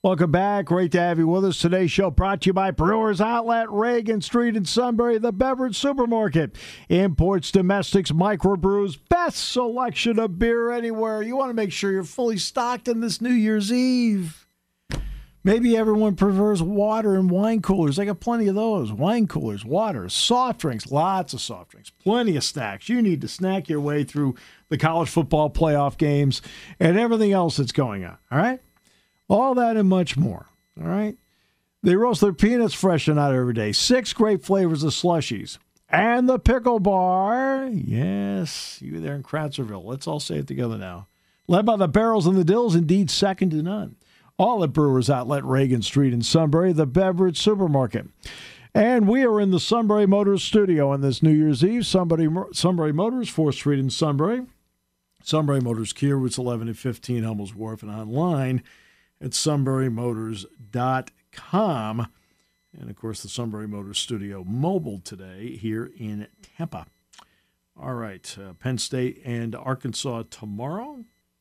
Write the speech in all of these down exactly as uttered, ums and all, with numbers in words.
Welcome back. Great to have you with us. Today's show brought to you by Brewers Outlet, Reagan Street in Sunbury, the Beverage Supermarket. Imports, domestics, microbrews, best selection of beer anywhere. You want to make sure you're fully stocked on this New Year's Eve. Maybe everyone prefers water and wine coolers. They got plenty of those. Wine coolers, water, soft drinks, lots of soft drinks, plenty of snacks. You need to snack your way through the college football playoff games and everything else that's going on, all right? All that and much more, all right? They roast their peanuts fresh and out every day. Six great flavors of slushies. And the pickle bar. Yes, you there in Kratzerville. Let's all say it together now. Led by the Barrels and the Dills, indeed second to none. All at Brewers Outlet, Reagan Street in Sunbury, the Beverage Supermarket. And we are in the Sunbury Motors studio on this New Year's Eve. Sunbury, Sunbury Motors, fourth Street in Sunbury. Sunbury Motors Kia, routes eleven and fifteen, Hummels Wharf, and online at sunbury motors dot com. And, of course, the Sunbury Motors Studio mobile today here in Tampa. All right, uh, Penn State and Arkansas tomorrow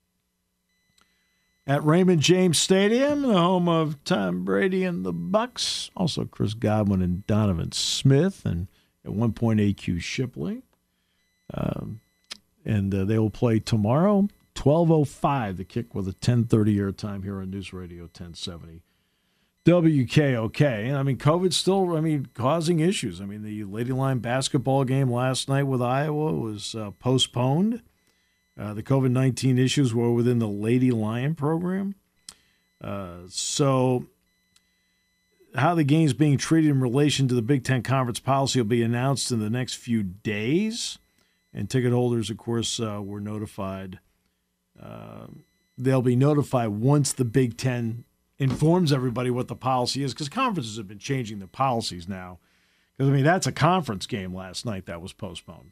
at Raymond James Stadium, the home of Tom Brady and the Bucks. Also Chris Godwin and Donovan Smith, and at one point A Q Shipley. Um, and uh, they will play tomorrow. twelve oh five, the kick with a ten thirty airtime here on News Radio ten seventy W K O K. And, I mean, COVID's still, I mean, causing issues. I mean, the Lady Lion basketball game last night with Iowa was uh, postponed. Uh, the COVID nineteen issues were within the Lady Lion program. Uh, so how the game's being treated in relation to the Big Ten Conference policy will be announced in the next few days. And ticket holders, of course, uh, were notified. Uh, they'll be notified once the Big Ten informs everybody what the policy is, because conferences have been changing their policies now. Because, I mean, that's a conference game last night that was postponed.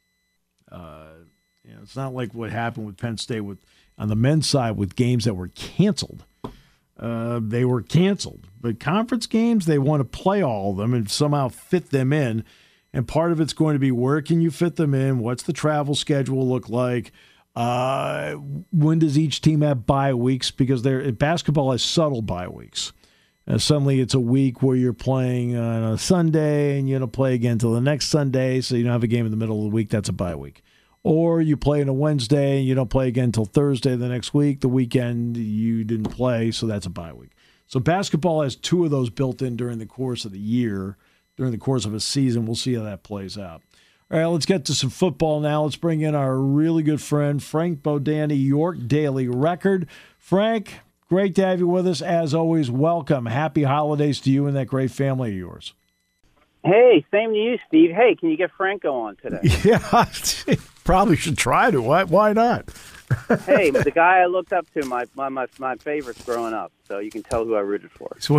Uh, you know, it's not like what happened with Penn State with on the men's side with games that were canceled. Uh, they were canceled. But conference games, they want to play all of them and somehow fit them in. And part of it's going to be where can you fit them in? What's the travel schedule look like? Uh, when does each team have bye weeks? Because they're, basketball has subtle bye weeks. Uh, suddenly it's a week where you're playing on a Sunday and you don't play again until the next Sunday, so you don't have a game in the middle of the week. That's a bye week. Or you play on a Wednesday and you don't play again until Thursday the next week. The weekend you didn't play, so that's a bye week. So basketball has two of those built in during the course of the year, during the course of a season. We'll see how that plays out. All right, let's get to some football now. Let's bring in our really good friend, Frank Bodani, York Daily Record. Frank, great to have you with us. As always, welcome. Happy holidays to you and that great family of yours. Hey, same to you, Steve. Hey, can you get Franco on today? Yeah, probably should try to. Why, why not? Hey, the guy I looked up to, my, my my my favorites growing up, so you can tell who I rooted for. So,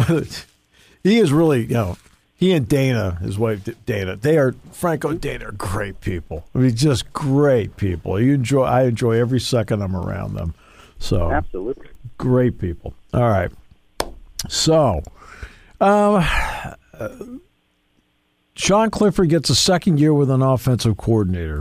he is really, you know, he and Dana, his wife Dana, they are, Franco and Dana are great people. I mean, just great people. You enjoy, I enjoy every second I'm around them. So, absolutely. Great people. All right. So, um, uh, Sean Clifford gets a second year with an offensive coordinator.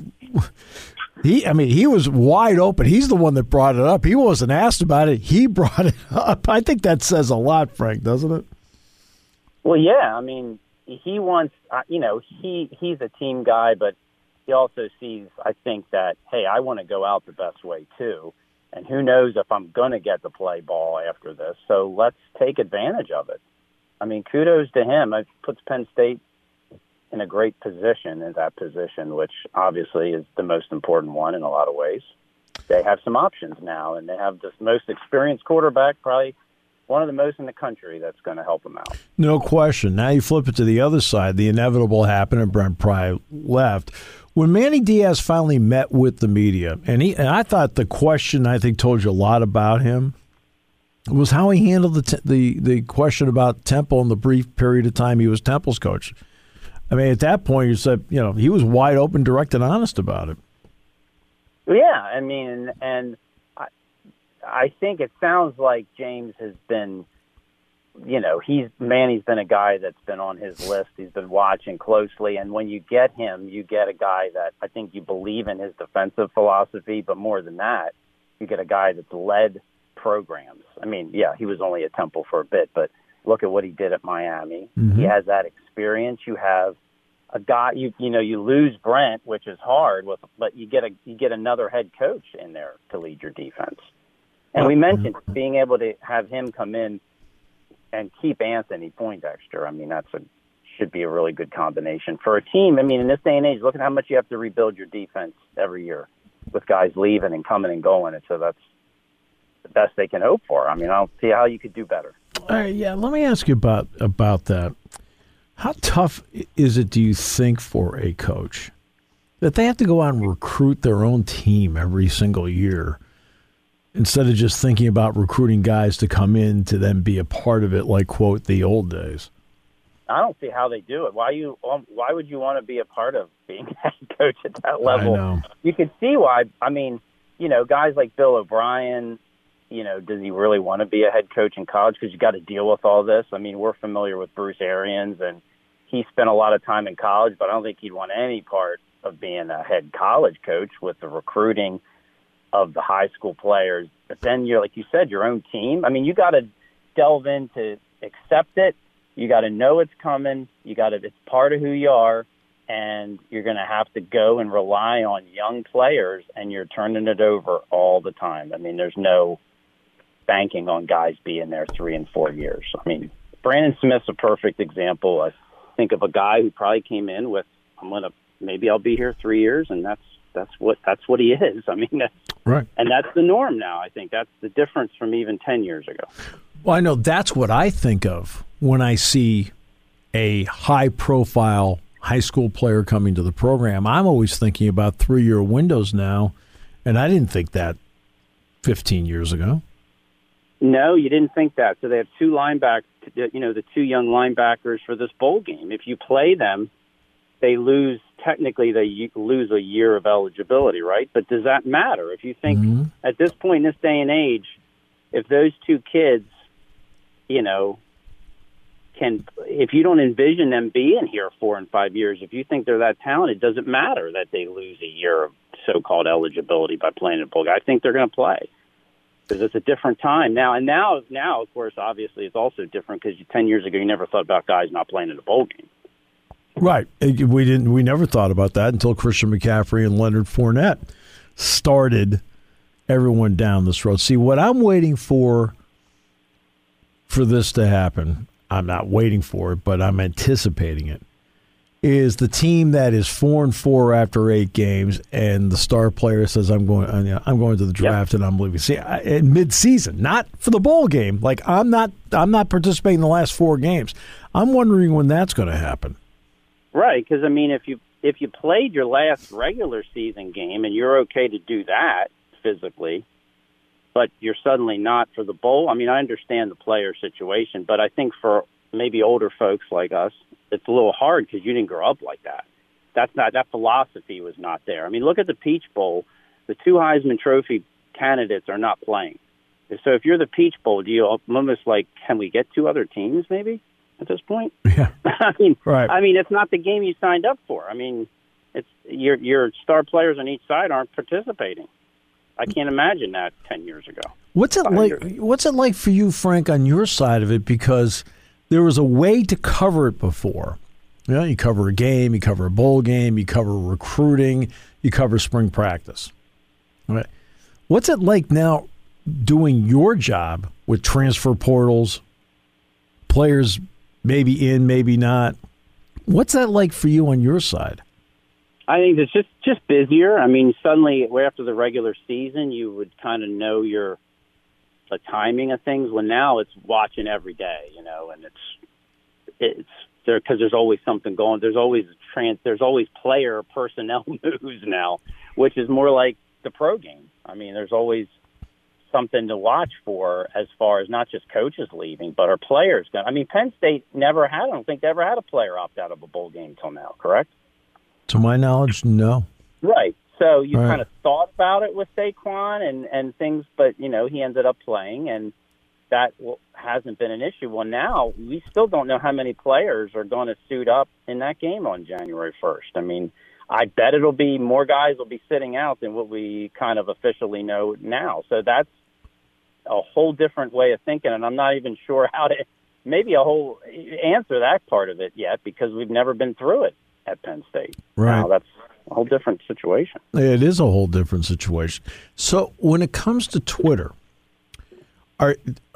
He, I mean, he was wide open. He's the one that brought it up. He wasn't asked about it. He brought it up. I think that says a lot, Frank, doesn't it? Well, yeah. I mean, he wants, uh, you know, he he's a team guy, but he also sees, I think, that, hey, I want to go out the best way, too. And who knows if I'm going to get to play ball after this. So let's take advantage of it. I mean, kudos to him. It puts Penn State in a great position in that position, which obviously is the most important one in a lot of ways. They have some options now, and they have the most experienced quarterback, probably one of the most in the country, that's going to help them out. No question. Now you flip it to the other side. The inevitable happened, and Brent Pry left. When Manny Diaz finally met with the media, and he and I thought the question, I think, told you a lot about him, was how he handled the t- the the question about Temple in the brief period of time he was Temple's coach. I mean, at that point, you said, you know, he was wide open, direct, and honest about it. Yeah, I mean, and I, I think it sounds like James has been, you know, he's Manny's been a guy that's been on his list. He's been watching closely, and when you get him, you get a guy that I think you believe in his defensive philosophy, but more than that, you get a guy that's led programs. I mean, yeah, he was only at Temple for a bit, but look at what he did at Miami. Mm-hmm. He has that experience. You have a guy, you you know, you lose Brent, which is hard, with, but you get a you get another head coach in there to lead your defense. And we mentioned being able to have him come in and keep Anthony Poindexter. I mean, that's a should be a really good combination for a team. I mean, in this day and age, look at how much you have to rebuild your defense every year with guys leaving and coming and going. And so that's the best they can hope for. I mean, I don't see how you could do better. All right, yeah, let me ask you about about that. How tough is it, do you think, for a coach that they have to go out and recruit their own team every single year instead of just thinking about recruiting guys to come in to then be a part of it, like, quote, the old days? I don't see how they do it. Why you? Why would you want to be a part of being head coach at that level? I know. You can see why. I mean, you know, guys like Bill O'Brien, you know, does he really want to be a head coach in college? Because you got to deal with all this. I mean, we're familiar with Bruce Arians, and he spent a lot of time in college, but I don't think he'd want any part of being a head college coach with the recruiting of the high school players. But then you're, like you said, your own team. I mean, you got to delve in to accept it. You got to know it's coming. You got to, it's part of who you are, and you're going to have to go and rely on young players, and you're turning it over all the time. I mean, there's no banking on guys being there three and four years. I mean, Brandon Smith's a perfect example. I think of a guy who probably came in with, I'm going to, maybe I'll be here three years, and that's that's what that's what he is. I mean, that's, right. And that's the norm now. I think that's the difference from even ten years ago. Well, I know that's what I think of when I see a high-profile high school player coming to the program. I'm always thinking about three-year windows now, and I didn't think that fifteen years ago. No, you didn't think that. So they have two linebackers, you know, the two young linebackers for this bowl game. If you play them, they lose, technically they lose a year of eligibility, right? But does that matter? If you think mm-hmm. at this point in this day and age, if those two kids, you know, can, if you don't envision them being here four and five years, if you think they're that talented, does it matter that they lose a year of so-called eligibility by playing a bowl game? I think they're going to play because it's a different time now. And now, now, of course, obviously it's also different because ten years ago you never thought about guys not playing in a bowl game. Right. We didn't. We never thought about that until Christian McCaffrey and Leonard Fournette started everyone down this road. See, what I'm waiting for for this to happen, I'm not waiting for it, but I'm anticipating it, is the team that is four and four after eight games, and the star player says, "I'm going. I'm going to the draft, yep. and I'm leaving." See, I, in mid-season, not for the bowl game. Like I'm not. I'm not participating in the last four games. I'm wondering when that's going to happen. Right, because I mean, if you if you played your last regular season game and you're okay to do that physically, but you're suddenly not for the bowl. I mean, I understand the player situation, but I think for maybe older folks like us, it's a little hard because you didn't grow up like that. That's not that philosophy was not there. I mean, look at the Peach Bowl. The two Heisman Trophy candidates are not playing. So if you're the Peach Bowl, do you almost like, can we get two other teams maybe? At this point, yeah. I mean, right. I mean, it's not the game you signed up for. I mean, it's your your star players on each side aren't participating. I can't imagine that ten years ago. What's it like? What's it like for you, Frank, on your side of it? Because there was a way to cover it before. You know, you cover a game, you cover a bowl game, you cover recruiting, you cover spring practice. All right. What's it like now doing your job with transfer portals, players? Maybe in, maybe not. What's that like for you on your side? I think it's just, just busier. I mean, suddenly, after the regular season, you would kind of know your the timing of things. When now it's watching every day, you know, and it's it's there because there's always something going. There's always trans. There's always player personnel moves now, which is more like the pro game. I mean, there's always something to watch for as far as not just coaches leaving, but our players. I mean, Penn State never had, I don't think they ever had a player opt out of a bowl game till now, correct? To my knowledge, no. Right. So you right. kind of thought about it with Saquon and, and things, but, you know, he ended up playing, and that hasn't been an issue. Well, now we still don't know how many players are going to suit up in that game on January first. I mean, I bet it'll be more guys will be sitting out than what we kind of officially know now. So that's a whole different way of thinking, and I'm not even sure how to maybe a whole answer that part of it yet because we've never been through it at Penn State. Right. Now, that's a whole different situation. It is a whole different situation. So when it comes to Twitter, are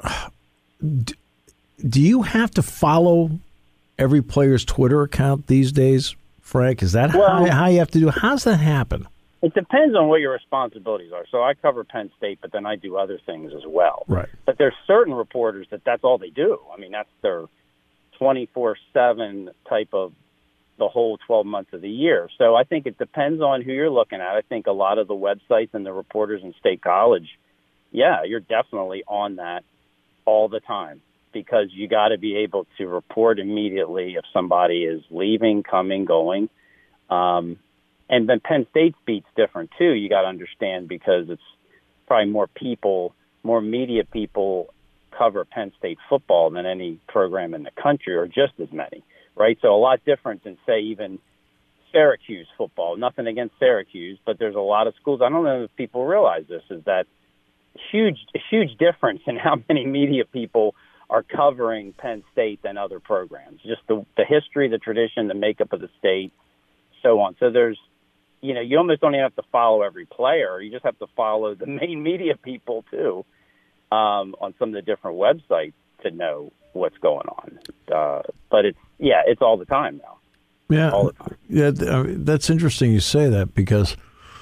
do you have to follow every player's Twitter account these days, Frank? Is that well, how, how you have to do it? How does that happen? It depends on what your responsibilities are. So I cover Penn State, but then I do other things as well. Right. But there's certain reporters that that's all they do. I mean, that's their twenty-four seven type of the whole twelve months of the year. So I think it depends on who you're looking at. I think a lot of the websites and the reporters in State College, yeah, you're definitely on that all the time because you got to be able to report immediately if somebody is leaving, coming, going. Um, and then Penn State's beat's different too. You got to understand because it's probably more people, more media people cover Penn State football than any program in the country, or just as many, right? So a lot different than, say, even Syracuse football. Nothing against Syracuse, but there's a lot of schools. I don't know if people realize this, is that huge, huge difference in how many media people are covering Penn State than other programs. Just the, the history, the tradition, the makeup of the state, so on. So there's, you know, you almost don't even have to follow every player. You just have to follow the main media people, too, um, on some of the different websites to know what's going on. Uh, but it's, yeah, it's all the time now. Yeah, all the time. Yeah, that's interesting you say that because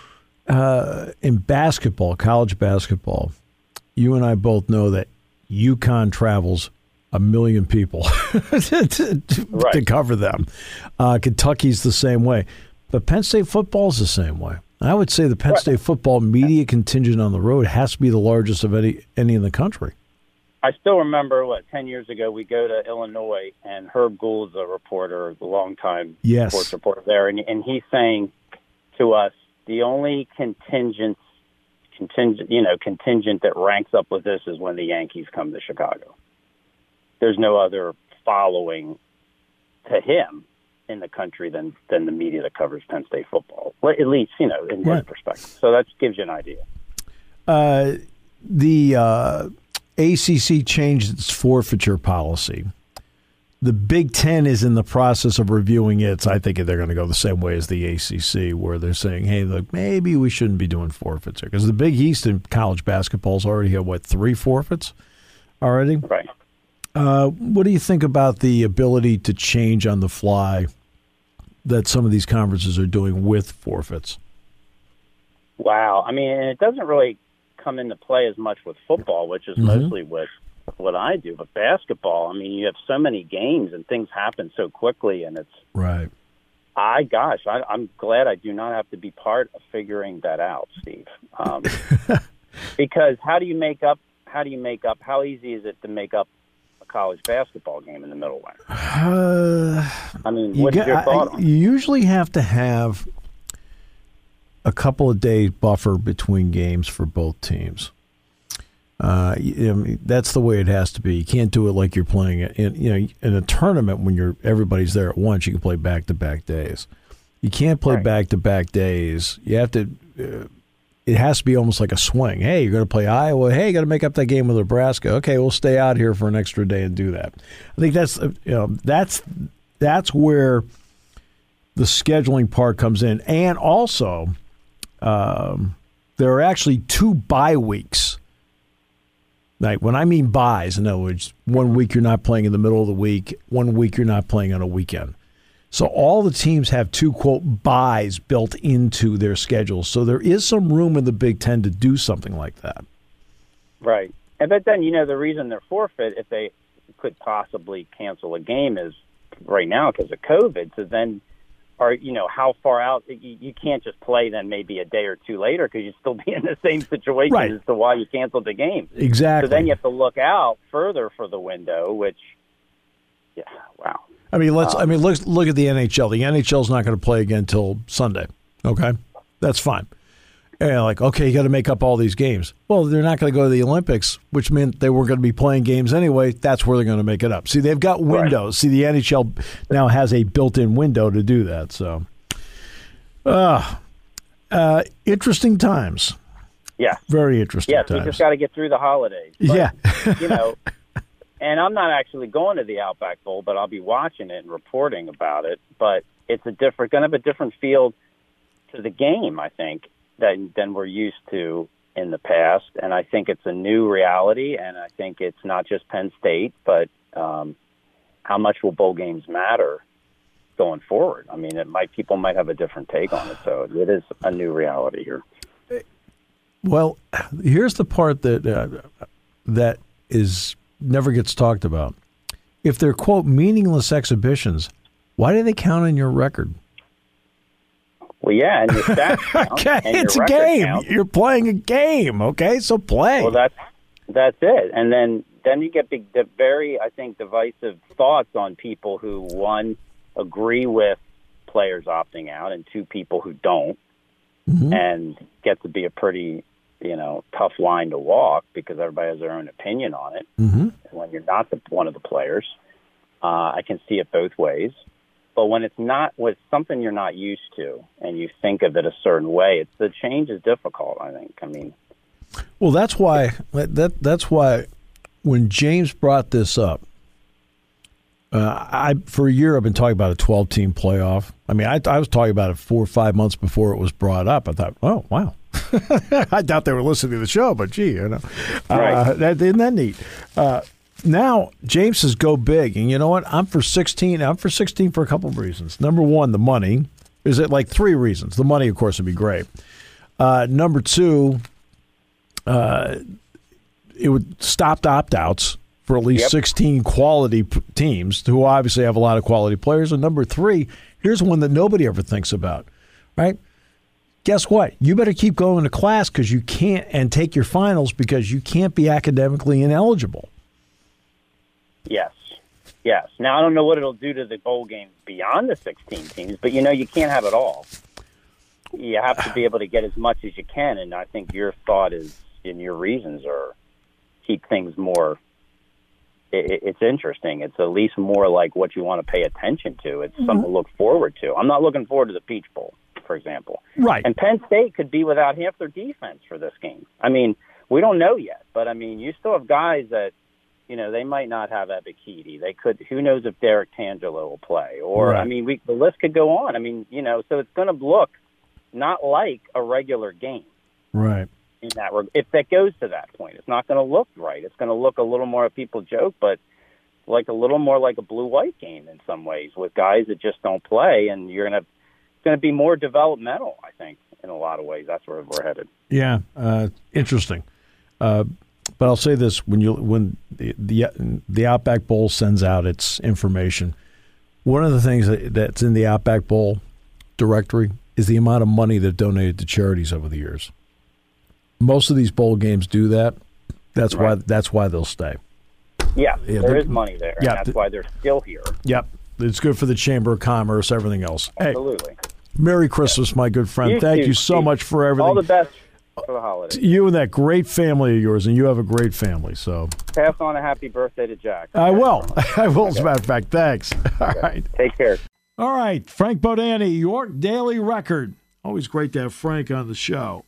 uh, in basketball, college basketball, you and I both know that UConn travels a million people to, to, right. to cover them. Uh, Kentucky's the same way. But Penn State football is the same way. I would say the Penn right. State football media contingent on the road has to be the largest of any any in the country. I still remember, what, ten years ago, we go to Illinois, and Herb Gould's a reporter, a longtime yes. sports reporter there, and, and he's saying to us, the only contingent, contingent, you know, contingent that ranks up with this is when the Yankees come to Chicago. There's no other following to him in the country than, than the media that covers Penn State football, well, at least, you know, in right. his perspective. So that gives you an idea. Uh, the uh, A C C changed its forfeiture policy. The Big Ten is in the process of reviewing it. I think they're going to go the same way as the A C C, where they're saying, hey, look, maybe we shouldn't be doing forfeits here. Because the Big East in college basketball's already had, what, three forfeits already? Right. Uh, what do you think about the ability to change on the fly that some of these conferences are doing with forfeits? Wow. I mean, it doesn't really come into play as much with football, which is mm-hmm. mostly what what I do. But basketball, I mean, you have so many games and things happen so quickly, and it's right. I gosh, I, I'm glad I do not have to be part of figuring that out, Steve. Um, because how do you make up? How do you make up? How easy is it to make up a college basketball game in the middle of winter? Uh, I mean, what's you your thought on it? You usually have to have a couple of days buffer between games for both teams. Uh, I mean, that's the way it has to be. You can't do it like you're playing it in, you know, in a tournament when you're everybody's there at once. You can play back to back days. You can't play back to back days. You have to. Uh, it has to be almost like a swing. Hey, you're going to play Iowa. Hey, you got to make up that game with Nebraska. Okay, we'll stay out here for an extra day and do that. I think that's you know that's that's where the scheduling part comes in, and also um, there are actually two bye weeks. Like when I mean buys, in other words, one week you're not playing in the middle of the week, one week you're not playing on a weekend. So all the teams have two, quote, buys built into their schedules. So there is some room in the Big Ten to do something like that. Right. And but then, you know, the reason they're forfeit, if they could possibly cancel a game, is right now because of COVID. So then, or, you know, how far out, you, you can't just play then maybe a day or two later because you'd still be in the same situation right. as to why you canceled the game. Exactly. So then you have to look out further for the window, which, yeah, wow. I mean, let's. Um, I mean, look. Look at the N H L. The N H L is not going to play again until Sunday. Okay, that's fine. And like, okay, you got to make up all these games. Well, they're not going to go to the Olympics, which meant they were going to be playing games anyway. That's where they're going to make it up. See, they've got windows. Right. See, the N H L now has a built-in window to do that. So, uh, uh, interesting times. Yeah. Very interesting Yeah, times. we just got to get through the holidays. But, yeah. you know, and I'm not actually going to the Outback Bowl, but I'll be watching it and reporting about it. But it's a different, going to have a different feel to the game, I think, than than we're used to in the past. And I think it's a new reality, and I think it's not just Penn State, but um, how much will bowl games matter going forward? I mean, it might people might have a different take on it, so it is a new reality here. Well, here's the part that uh, that is never gets talked about. If they're, quote, meaningless exhibitions, why do they count on your record? Well, yeah, and your stats count. Okay, and your it's a record game. counts. You're playing a game, okay? So play. Well, that's that's it. And then then you get the, the very, I think, divisive thoughts on people who, one, agree with players opting out, and two, people who don't, mm-hmm. and get to be a pretty, you know, tough line to walk because everybody has their own opinion on it. Mm-hmm. When you're not the, one of the players, uh, I can see it both ways. But when it's not with something you're not used to and you think of it a certain way, it's the change is difficult, I think. I mean, well, that's why that that's why when James brought this up, uh, I for a year I've been talking about a twelve-team playoff. I mean, I, I was talking about it four or five months before it was brought up. I thought, oh wow, I doubt they were listening to the show, but gee, you know, right. uh, that isn't that neat. Uh, Now, James says go big. And you know what? I'm for sixteen. I'm for sixteen for a couple of reasons. Number one, the money. Is it like three reasons? The money, of course, would be great. Uh, number two, uh, it would stop opt-outs for at least yep. sixteen quality p- teams who obviously have a lot of quality players. And number three, here's one that nobody ever thinks about, right? Guess what? You better keep going to class because you can't, and take your finals because you can't be academically ineligible. Yes. Yes. Now, I don't know what it'll do to the bowl games beyond the sixteen teams, but, you know, you can't have it all. You have to be able to get as much as you can, and I think your thought is, and your reasons are, keep things more, it, it's interesting. It's at least more like what you want to pay attention to. It's mm-hmm. something to look forward to. I'm not looking forward to the Peach Bowl, for example. Right. And Penn State could be without half their defense for this game. I mean, we don't know yet, but, I mean, you still have guys that, you know, they might not have Ebiketie. They could. Who knows if Derek Tangelo will play? Or right. I mean, we, the list could go on. I mean, you know, so it's going to look not like a regular game, right? In that, if that goes to that point, it's not going to look right. It's going to look a little more. People joke, but like a little more like a blue-white game in some ways, with guys that just don't play, and you're going to. It's going to be more developmental, I think, in a lot of ways. That's where we're headed. Yeah, uh, interesting. Uh, But I'll say this: when you when the, the the Outback Bowl sends out its information, one of the things that, that's in the Outback Bowl directory is the amount of money they've donated to charities over the years. Most of these bowl games do that. That's right. why that's why they'll stay. Yeah, yeah there is money there. Yeah, and that's th- why they're still here. Yep, it's good for the Chamber of Commerce, everything else. Absolutely. Hey, Merry Christmas, yeah. my good friend. You Thank too, you so Steve. much for everything. All the best. For the holidays. You and that great family of yours, and you have a great family. So pass on a happy birthday to Jack. I will. I will, as a matter of fact. Thanks. All okay. right. Take care. All right. Frank Bodani, York Daily Record. Always great to have Frank on the show.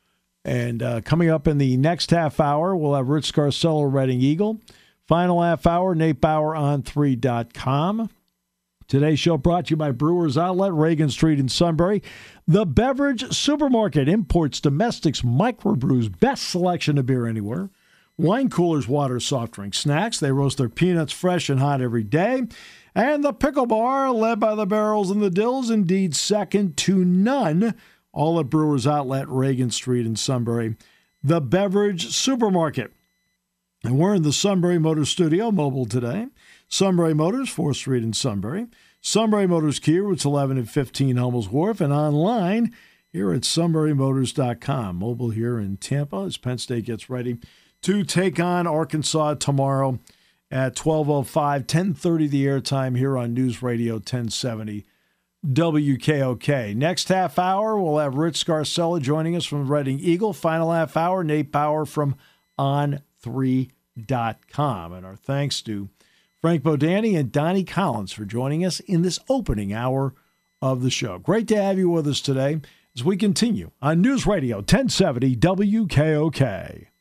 And uh, coming up in the next half hour, we'll have Rich Scarcello, Reading Eagle. Final half hour, Nate Bauer on three dot com. Today's show brought to you by Brewers Outlet, Reagan Street in Sunbury. The Beverage Supermarket imports domestics, microbrews, best selection of beer anywhere. Wine coolers, water, soft drinks, snacks. They roast their peanuts fresh and hot every day. And the Pickle Bar, led by the Barrels and the Dills, indeed second to none. All at Brewers Outlet, Reagan Street in Sunbury. The Beverage Supermarket. And we're in the Sunbury Motors Studio, mobile today. Sunbury Motors, fourth Street in Sunbury. Sunbury Motors Kia, routes eleven and fifteen, Hummels Wharf, and online here at sunbury motors dot com. Mobile here in Tampa as Penn State gets ready to take on Arkansas tomorrow at twelve oh five, ten thirty the airtime here on News Radio ten seventy W K O K. Next half hour, we'll have Rich Scarcello joining us from Reading Eagle. Final half hour, Nate Bauer from on three dot com. And our thanks to Frank Bodani and Donnie Collins for joining us in this opening hour of the show. Great to have you with us today. as we continue on News Radio ten seventy W K O K.